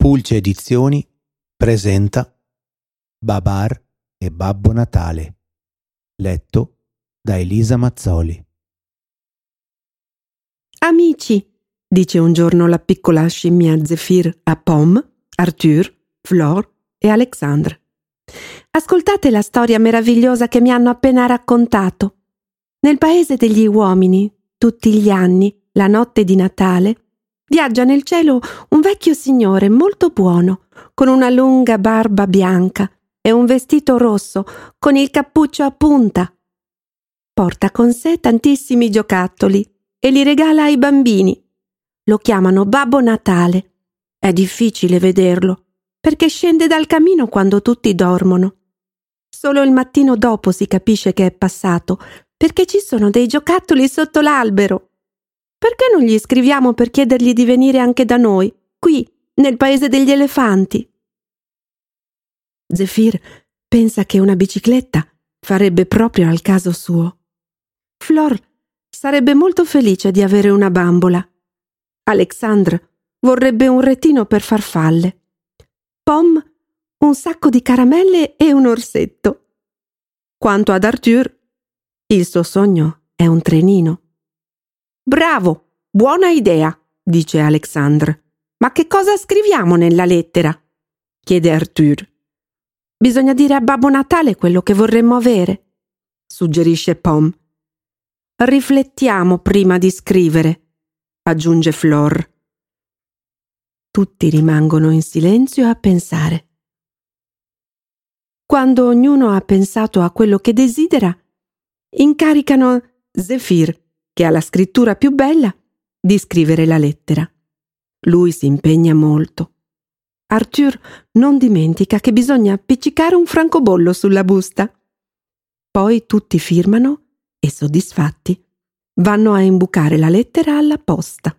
Pulce Edizioni presenta Babar e Babbo Natale, letto da Elisa Mazzoli. Amici, dice un giorno la piccola scimmia Zephyr a Pom, Arthur, Flore e Alexandre. Ascoltate la storia meravigliosa che mi hanno appena raccontato. Nel paese degli uomini, tutti gli anni, la notte di Natale, viaggia nel cielo un vecchio signore molto buono, con una lunga barba bianca e un vestito rosso con il cappuccio a punta. Porta con sé tantissimi giocattoli e li regala ai bambini. Lo chiamano Babbo Natale. È difficile vederlo, perché scende dal camino quando tutti dormono. Solo il mattino dopo si capisce che è passato, perché ci sono dei giocattoli sotto l'albero. Perché non gli scriviamo per chiedergli di venire anche da noi, qui, nel paese degli elefanti? Zephyr pensa che una bicicletta farebbe proprio al caso suo. Flore sarebbe molto felice di avere una bambola. Alexandre vorrebbe un retino per farfalle. Pom un sacco di caramelle e un orsetto. Quanto ad Arthur, il suo sogno è un trenino. «Bravo, buona idea», dice Alexandre. «Ma che cosa scriviamo nella lettera?» chiede Arthur. «Bisogna dire a Babbo Natale quello che vorremmo avere», suggerisce Pom. «Riflettiamo prima di scrivere», aggiunge Flore. Tutti rimangono in silenzio a pensare. Quando ognuno ha pensato a quello che desidera, incaricano Zephyr, che ha la scrittura più bella, di scrivere la lettera. Lui si impegna molto. Arthur non dimentica che bisogna appiccicare un francobollo sulla busta. Poi tutti firmano e, soddisfatti, vanno a imbucare la lettera alla posta.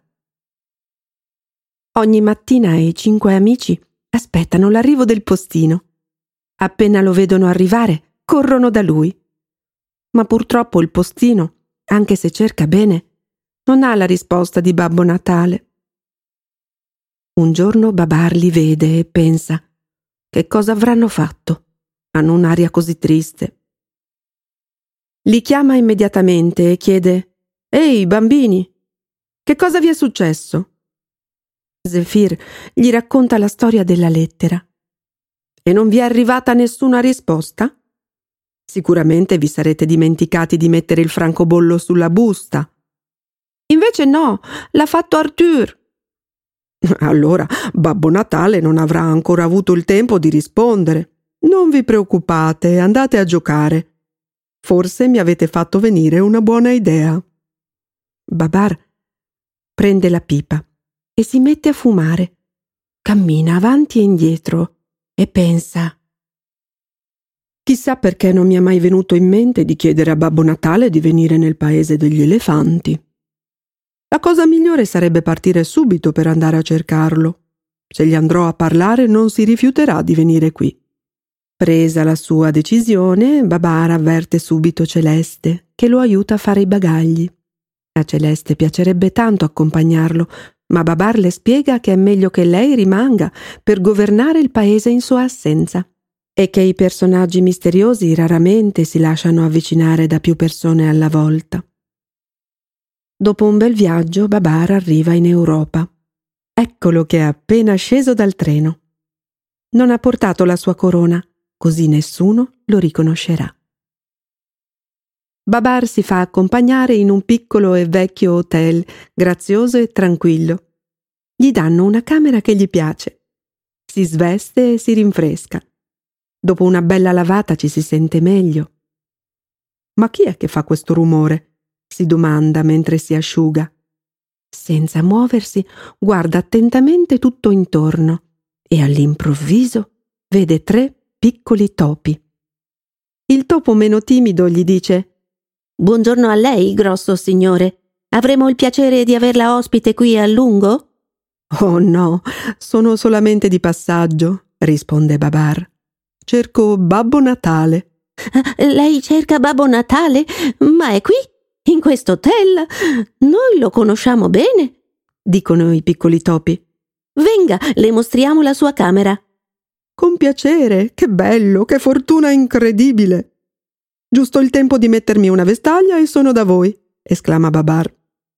Ogni mattina i 5 amici aspettano l'arrivo del postino. Appena lo vedono arrivare, corrono da lui. Ma purtroppo il postino, anche se cerca bene, non ha la risposta di Babbo Natale. Un giorno Babar li vede e pensa: che cosa avranno fatto? Hanno un'aria così triste. Li chiama immediatamente e chiede: «Ehi, bambini, che cosa vi è successo?» Zephyr gli racconta la storia della lettera. «E non vi è arrivata nessuna risposta? Sicuramente vi sarete dimenticati di mettere il francobollo sulla busta. Invece no, l'ha fatto Arthur». «Allora Babbo Natale non avrà ancora avuto il tempo di rispondere. Non vi preoccupate, andate a giocare. Forse mi avete fatto venire una buona idea». Babar prende la pipa e si mette a fumare. Cammina avanti e indietro e pensa: «Chissà perché non mi è mai venuto in mente di chiedere a Babbo Natale di venire nel paese degli elefanti. La cosa migliore sarebbe partire subito per andare a cercarlo. Se gli andrò a parlare non si rifiuterà di venire qui». Presa la sua decisione, Babar avverte subito Celeste, che lo aiuta a fare i bagagli. A Celeste piacerebbe tanto accompagnarlo, ma Babar le spiega che è meglio che lei rimanga per governare il paese in sua assenza e che i personaggi misteriosi raramente si lasciano avvicinare da più persone alla volta. Dopo un bel viaggio, Babar arriva in Europa. Eccolo che è appena sceso dal treno. Non ha portato la sua corona, così nessuno lo riconoscerà. Babar si fa accompagnare in un piccolo e vecchio hotel, grazioso e tranquillo. Gli danno una camera che gli piace. Si sveste e si rinfresca. Dopo una bella lavata ci si sente meglio. «Ma chi è che fa questo rumore?» si domanda mentre si asciuga. Senza muoversi, guarda attentamente tutto intorno e all'improvviso vede 3 piccoli topi. Il topo meno timido gli dice: «Buongiorno a lei, grosso signore. Avremo il piacere di averla ospite qui a lungo?» «Oh no, sono solamente di passaggio», risponde Babar. «Cerco Babbo Natale». «Lei cerca Babbo Natale? Ma è qui, in questo hotel? Noi lo conosciamo bene», dicono i piccoli topi. Venga, le mostriamo la sua camera. Con piacere, che bello, che fortuna incredibile. Giusto il tempo di mettermi una vestaglia e sono da voi, esclama Babar.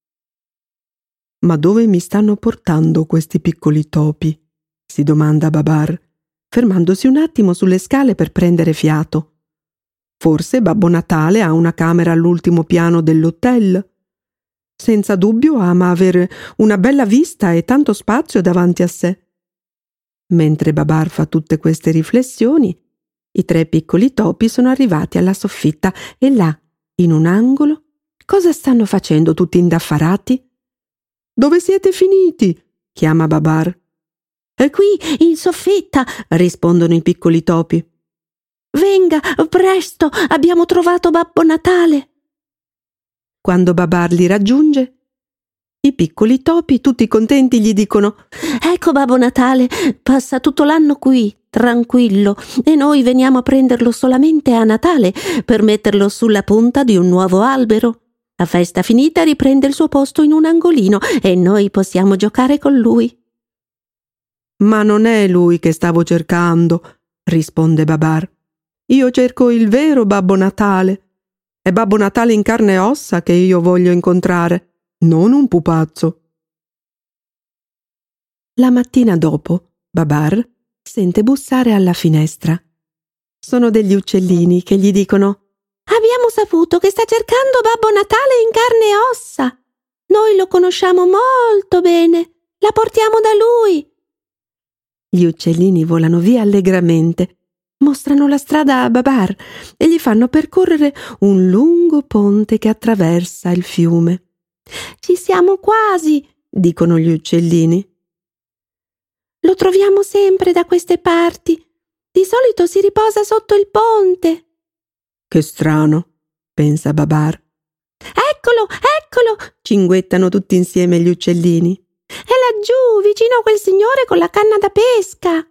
Ma dove mi stanno portando questi piccoli topi? Si domanda Babar, fermandosi un attimo sulle scale per prendere fiato. Forse Babbo Natale ha una camera all'ultimo piano dell'hotel. Senza dubbio ama avere una bella vista e tanto spazio davanti a sé. Mentre Babar fa tutte queste riflessioni, i 3 piccoli topi sono arrivati alla soffitta e là, in un angolo, cosa stanno facendo tutti indaffarati? «Dove siete finiti?» chiama Babar. «È qui, in soffitta», rispondono i piccoli topi. «Venga, presto, abbiamo trovato Babbo Natale». Quando Babar li raggiunge, i piccoli topi, tutti contenti, gli dicono: «Ecco Babbo Natale, passa tutto l'anno qui, tranquillo, e noi veniamo a prenderlo solamente a Natale per metterlo sulla punta di un nuovo albero. La festa finita riprende il suo posto in un angolino e noi possiamo giocare con lui». «Ma non è lui che stavo cercando», risponde Babar. «Io cerco il vero Babbo Natale. È Babbo Natale in carne e ossa che io voglio incontrare, non un pupazzo». La mattina dopo, Babar sente bussare alla finestra. Sono degli uccellini che gli dicono: «Abbiamo saputo che sta cercando Babbo Natale in carne e ossa. Noi lo conosciamo molto bene. La portiamo da lui». Gli uccellini volano via allegramente, mostrano la strada a Babar e gli fanno percorrere un lungo ponte che attraversa il fiume. «Ci siamo quasi», dicono gli uccellini. «Lo troviamo sempre da queste parti. Di solito si riposa sotto il ponte». «Che strano», pensa Babar. «Eccolo, eccolo», cinguettano tutti insieme gli uccellini. «È laggiù, vicino a quel signore con la canna da pesca».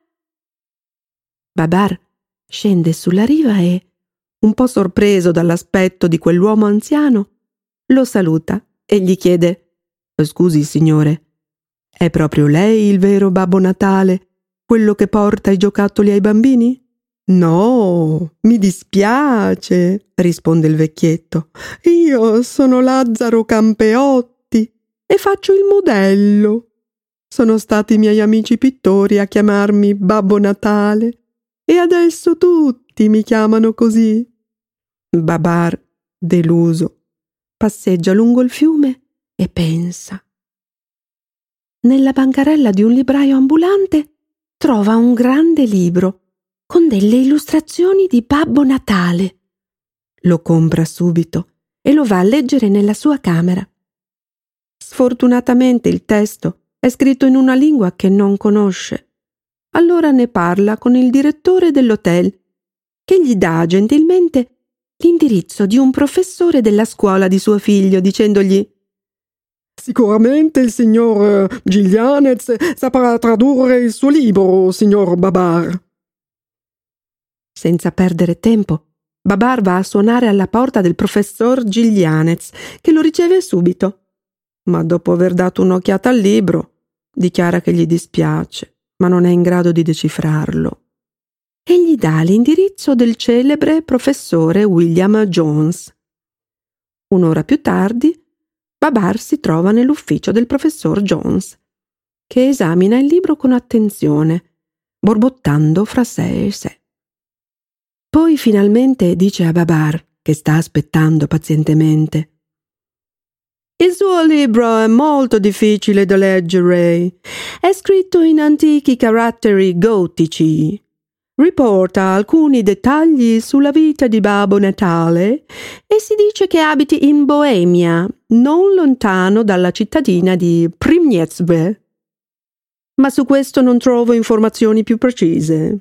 Babar scende sulla riva e, un po' sorpreso dall'aspetto di quell'uomo anziano, lo saluta e gli chiede: «Scusi, signore, è proprio lei il vero Babbo Natale, quello che porta i giocattoli ai bambini?» «No, mi dispiace», risponde il vecchietto. «Io sono Lazzaro Campeotti e faccio il modello. Sono stati i miei amici pittori a chiamarmi Babbo Natale e adesso tutti mi chiamano così». Babar, deluso, passeggia lungo il fiume e pensa. Nella bancarella di un libraio ambulante trova un grande libro con delle illustrazioni di Babbo Natale. Lo compra subito e lo va a leggere nella sua camera. Sfortunatamente il testo è scritto in una lingua che non conosce. Allora ne parla con il direttore dell'hotel, che gli dà gentilmente l'indirizzo di un professore della scuola di suo figlio, dicendogli: «Sicuramente il signor Giglianez saprà tradurre il suo libro, signor Babar». Senza perdere tempo, Babar va a suonare alla porta del professor Giglianez, che lo riceve subito. Ma dopo aver dato un'occhiata al libro, dichiara che gli dispiace, ma non è in grado di decifrarlo. E gli dà l'indirizzo del celebre professore William Jones. Un'ora più tardi, Babar si trova nell'ufficio del professor Jones, che esamina il libro con attenzione, borbottando fra sé e sé. Poi finalmente dice a Babar, che sta aspettando pazientemente: «Il suo libro è molto difficile da leggere. È scritto in antichi caratteri gotici. Riporta alcuni dettagli sulla vita di Babbo Natale e si dice che abiti in Boemia, non lontano dalla cittadina di Przemysl. Ma su questo non trovo informazioni più precise».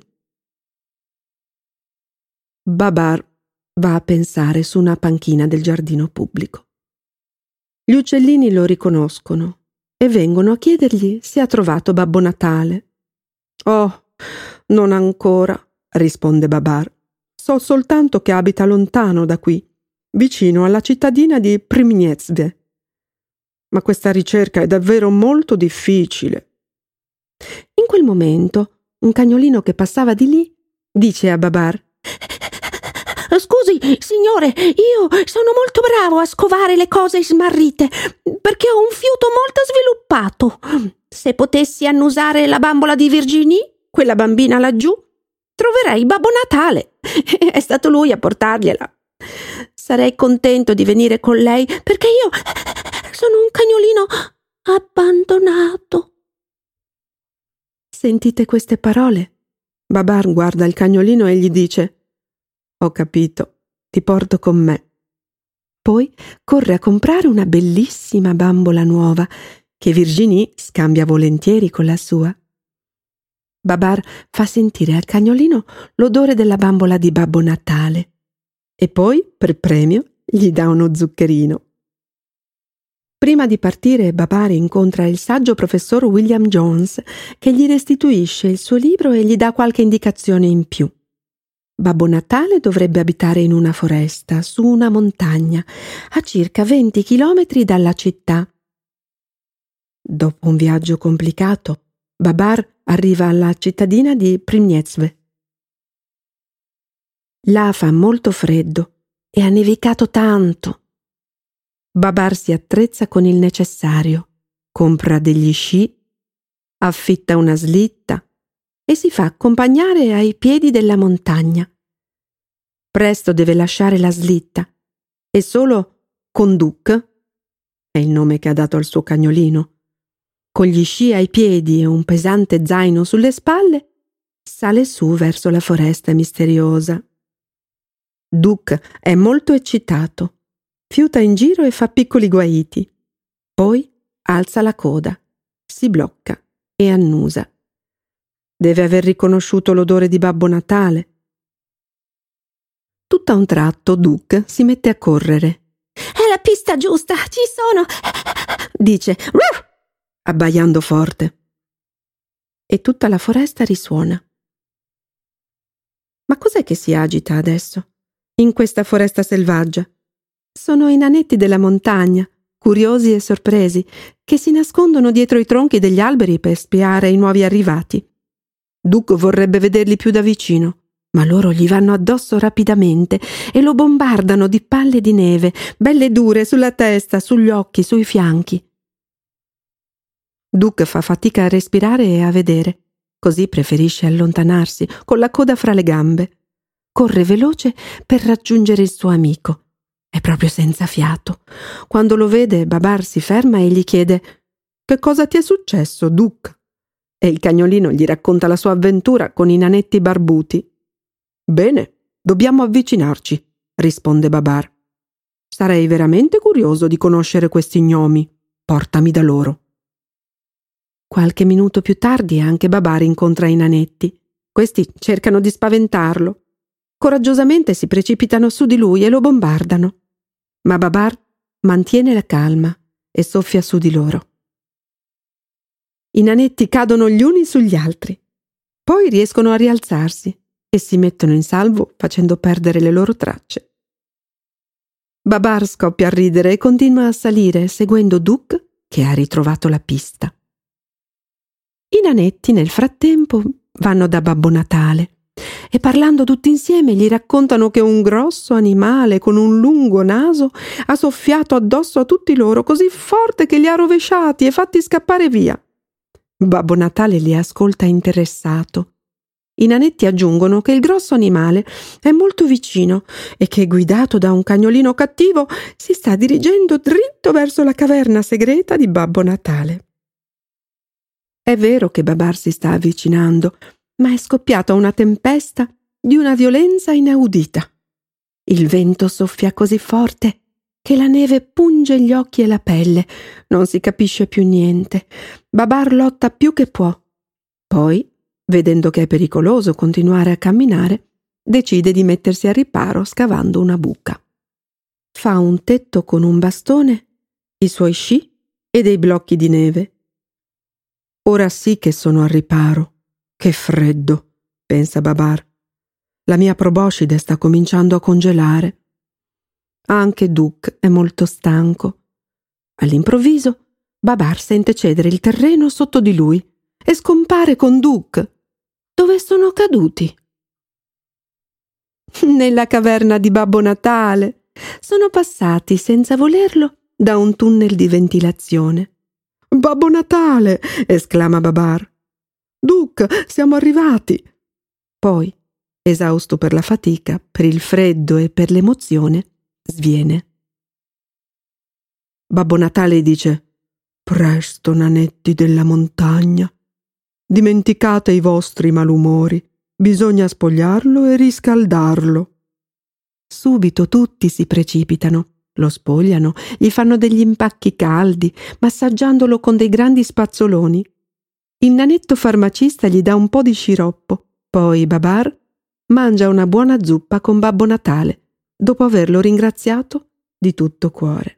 Babar va a pensare su una panchina del giardino pubblico. Gli uccellini lo riconoscono e vengono a chiedergli se ha trovato Babbo Natale. «Oh, non ancora», risponde Babar. «So soltanto che abita lontano da qui, vicino alla cittadina di Przemysl. Ma questa ricerca è davvero molto difficile». In quel momento, un cagnolino che passava di lì dice a Babar: «Scusi, signore, io sono molto bravo a scovare le cose smarrite perché ho un fiuto molto sviluppato. Se potessi annusare la bambola di Virginie, quella bambina laggiù, troverei Babbo Natale. È stato lui a portargliela. Sarei contento di venire con lei perché io sono un cagnolino abbandonato». Sentite queste parole? Babar guarda il cagnolino e gli dice: «Ho capito, ti porto con me». Poi corre a comprare una bellissima bambola nuova che Virginie scambia volentieri con la sua. Babar fa sentire al cagnolino l'odore della bambola di Babbo Natale e poi, per premio, gli dà uno zuccherino. Prima di partire, Babar incontra il saggio professor William Jones, che gli restituisce il suo libro e gli dà qualche indicazione in più. Babbo Natale dovrebbe abitare in una foresta, su una montagna, a circa 20 chilometri dalla città. Dopo un viaggio complicato, Babar arriva alla cittadina di Prymnezve. Là fa molto freddo e ha nevicato tanto. Babar si attrezza con il necessario, compra degli sci, affitta una slitta e si fa accompagnare ai piedi della montagna. Presto deve lasciare la slitta e solo con Duc, è il nome che ha dato al suo cagnolino, con gli sci ai piedi e un pesante zaino sulle spalle, sale su verso la foresta misteriosa. Duc è molto eccitato. Fiuta in giro e fa piccoli guaiti. Poi alza la coda, si blocca e annusa. Deve aver riconosciuto l'odore di Babbo Natale. Tutto a un tratto Duc si mette a correre. «È la pista giusta, ci sono!» dice, abbaiando forte. E tutta la foresta risuona. Ma cos'è che si agita adesso, in questa foresta selvaggia? Sono i nanetti della montagna, curiosi e sorpresi, che si nascondono dietro i tronchi degli alberi per spiare i nuovi arrivati. Duc vorrebbe vederli più da vicino, ma loro gli vanno addosso rapidamente e lo bombardano di palle di neve, belle dure sulla testa, sugli occhi, sui fianchi. Duc fa fatica a respirare e a vedere, così preferisce allontanarsi, con la coda fra le gambe. Corre veloce per raggiungere il suo amico. È proprio senza fiato. Quando lo vede, Babar si ferma e gli chiede: «Che cosa ti è successo, Duc?» E il cagnolino gli racconta la sua avventura con i nanetti barbuti. «Bene, dobbiamo avvicinarci», risponde Babar. «Sarei veramente curioso di conoscere questi gnomi. Portami da loro». Qualche minuto più tardi anche Babar incontra i nanetti. Questi cercano di spaventarlo. Coraggiosamente si precipitano su di lui e lo bombardano. Ma Babar mantiene la calma e soffia su di loro. I nanetti cadono gli uni sugli altri. Poi riescono a rialzarsi e si mettono in salvo facendo perdere le loro tracce. Babar scoppia a ridere e continua a salire seguendo Duc, che ha ritrovato la pista. I nanetti nel frattempo vanno da Babbo Natale e parlando tutti insieme gli raccontano che un grosso animale con un lungo naso ha soffiato addosso a tutti loro così forte che li ha rovesciati e fatti scappare via. Babbo Natale li ascolta interessato. I nanetti aggiungono che il grosso animale è molto vicino e che, guidato da un cagnolino cattivo, si sta dirigendo dritto verso la caverna segreta di Babbo Natale. È vero che Babar si sta avvicinando, ma è scoppiata una tempesta di una violenza inaudita. Il vento soffia così forte che la neve punge gli occhi e la pelle. Non si capisce più niente. Babar lotta più che può. Poi, vedendo che è pericoloso continuare a camminare, decide di mettersi a riparo scavando una buca. Fa un tetto con un bastone, i suoi sci e dei blocchi di neve. Ora sì che sono al riparo. Che freddo, pensa Babar. La mia proboscide sta cominciando a congelare. Anche Duc è molto stanco. All'improvviso, Babar sente cedere il terreno sotto di lui e scompare con Duke. Dove sono caduti? Nella caverna di Babbo Natale. Sono passati, senza volerlo, da un tunnel di ventilazione. «Babbo Natale!» esclama Babar. «Duke, siamo arrivati!» Poi, esausto per la fatica, per il freddo e per l'emozione, sviene. Babbo Natale dice: «Presto, nanetti della montagna, dimenticate i vostri malumori, bisogna spogliarlo e riscaldarlo». Subito tutti si precipitano, lo spogliano, gli fanno degli impacchi caldi, massaggiandolo con dei grandi spazzoloni. Il nanetto farmacista gli dà un po' di sciroppo, poi Babar mangia una buona zuppa con Babbo Natale, dopo averlo ringraziato di tutto cuore.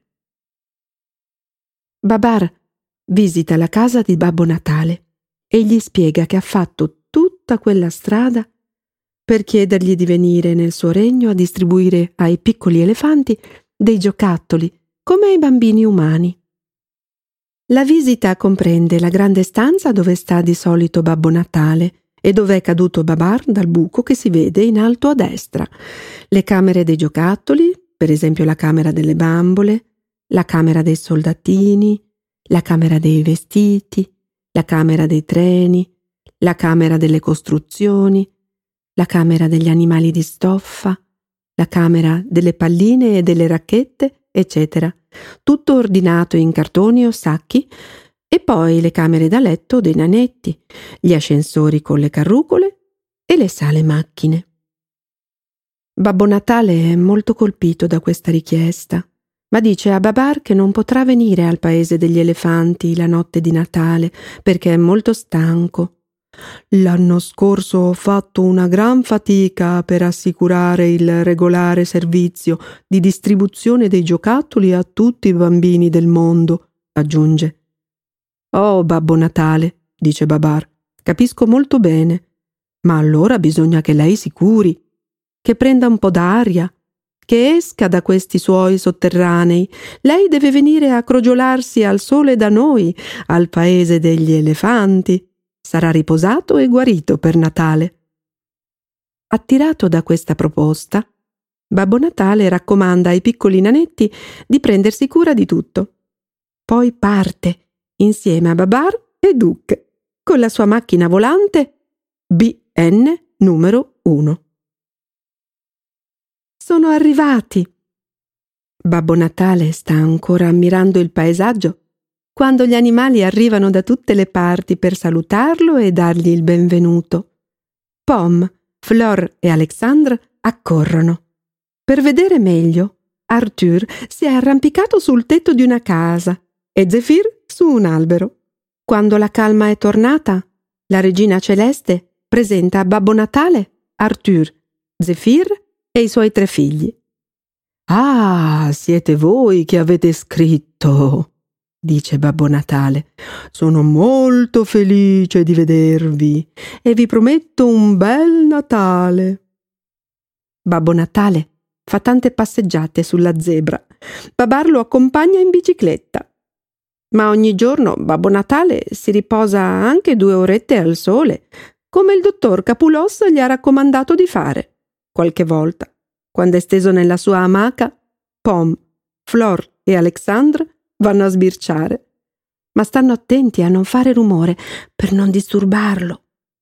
Babar visita la casa di Babbo Natale e gli spiega che ha fatto tutta quella strada per chiedergli di venire nel suo regno a distribuire ai piccoli elefanti dei giocattoli come ai bambini umani. La visita comprende la grande stanza dove sta di solito Babbo Natale e dove è caduto Babar dal buco che si vede in alto a destra, le camere dei giocattoli, per esempio la camera delle bambole, la camera dei soldatini, la camera dei vestiti, la camera dei treni, la camera delle costruzioni, la camera degli animali di stoffa, la camera delle palline e delle racchette, eccetera, tutto ordinato in cartoni o sacchi, e poi le camere da letto dei nanetti, gli ascensori con le carrucole e le sale macchine. Babbo Natale è molto colpito da questa richiesta, ma dice a Babar che non potrà venire al paese degli elefanti la notte di Natale perché è molto stanco. «L'anno scorso ho fatto una gran fatica per assicurare il regolare servizio di distribuzione dei giocattoli a tutti i bambini del mondo», aggiunge. «Oh, Babbo Natale», dice Babar, «capisco molto bene, ma allora bisogna che lei si curi, che prenda un po' d'aria, che esca da questi suoi sotterranei. Lei deve venire a crogiolarsi al sole da noi, al paese degli elefanti. Sarà riposato e guarito per Natale». Attirato da questa proposta, Babbo Natale raccomanda ai piccoli nanetti di prendersi cura di tutto. Poi parte, insieme a Babar e Duke, con la sua macchina volante BN numero 1. Sono arrivati. Babbo Natale sta ancora ammirando il paesaggio quando gli animali arrivano da tutte le parti per salutarlo e dargli il benvenuto. Pom, Flor e Alexandre accorrono. Per vedere meglio, Arthur si è arrampicato sul tetto di una casa e Zephyr su un albero. Quando la calma è tornata, la regina celeste presenta a Babbo Natale Arthur, Zephyr e i suoi 3 figli. «Ah, siete voi che avete scritto», dice Babbo Natale. «Sono molto felice di vedervi e vi prometto un bel Natale». Babbo Natale fa tante passeggiate sulla zebra. Babar lo accompagna in bicicletta. Ma ogni giorno Babbo Natale si riposa anche 2 orette al sole, come il dottor Capulos gli ha raccomandato di fare. Qualche volta, quando è steso nella sua amaca, Pom, Flor e Alexandre vanno a sbirciare, ma stanno attenti a non fare rumore per non disturbarlo.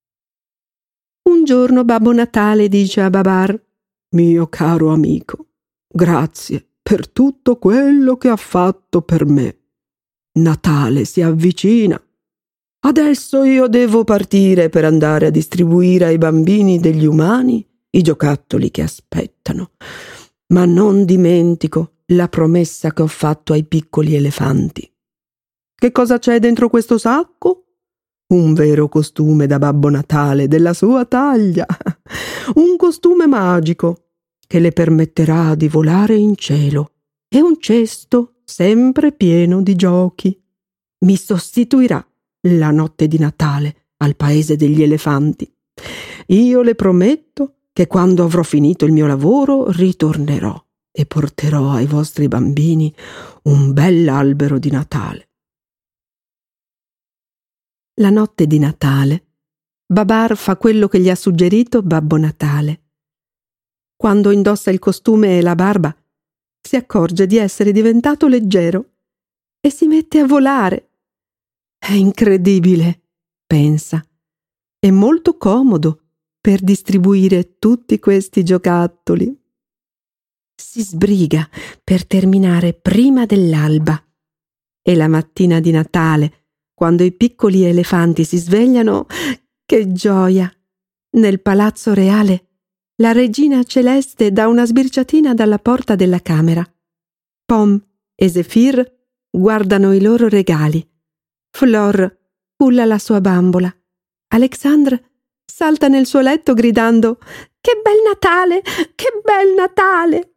Un giorno Babbo Natale dice a Babar: «Mio caro amico, grazie per tutto quello che ha fatto per me. Natale si avvicina. Adesso io devo partire per andare a distribuire ai bambini degli umani i giocattoli che aspettano, ma non dimentico la promessa che ho fatto ai piccoli elefanti». «Che cosa c'è dentro questo sacco?» «Un vero costume da Babbo Natale della sua taglia, un costume magico che le permetterà di volare in cielo e un cesto sempre pieno di giochi. Mi sostituirà la notte di Natale al paese degli elefanti. Io le prometto che quando avrò finito il mio lavoro ritornerò e porterò ai vostri bambini un bell'albero di Natale». La notte di Natale, Babar fa quello che gli ha suggerito Babbo Natale. Quando indossa il costume e la barba, si accorge di essere diventato leggero e si mette a volare. È incredibile, pensa. È molto comodo per distribuire tutti questi giocattoli. Si sbriga per terminare prima dell'alba. E la mattina di Natale, quando i piccoli elefanti si svegliano, che gioia! Nel palazzo reale, la regina Celeste dà una sbirciatina dalla porta della camera. Pom e Zefir guardano i loro regali. Flor culla la sua bambola. Alexandre salta nel suo letto gridando: «Che bel Natale! Che bel Natale!»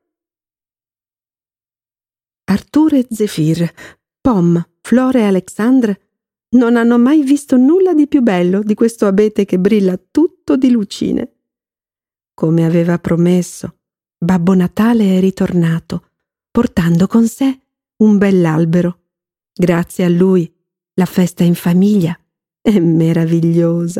Arturo e Zefir, Pom, Flor e Alexandre non hanno mai visto nulla di più bello di questo abete che brilla tutto di lucine. Come aveva promesso, Babbo Natale è ritornato, portando con sé un bell'albero. Grazie a lui, la festa in famiglia è meravigliosa.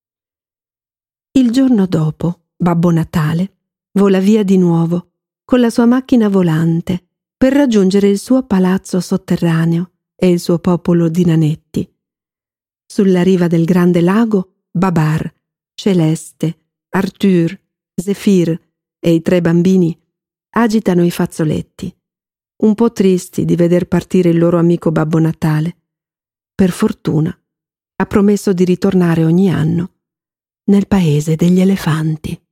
Il giorno dopo, Babbo Natale vola via di nuovo con la sua macchina volante per raggiungere il suo palazzo sotterraneo e il suo popolo di nanetti. Sulla riva del grande lago, Babar, Celeste, Arthur, Zefir e i 3 bambini agitano i fazzoletti, un po' tristi di veder partire il loro amico Babbo Natale. Per fortuna, ha promesso di ritornare ogni anno nel paese degli elefanti.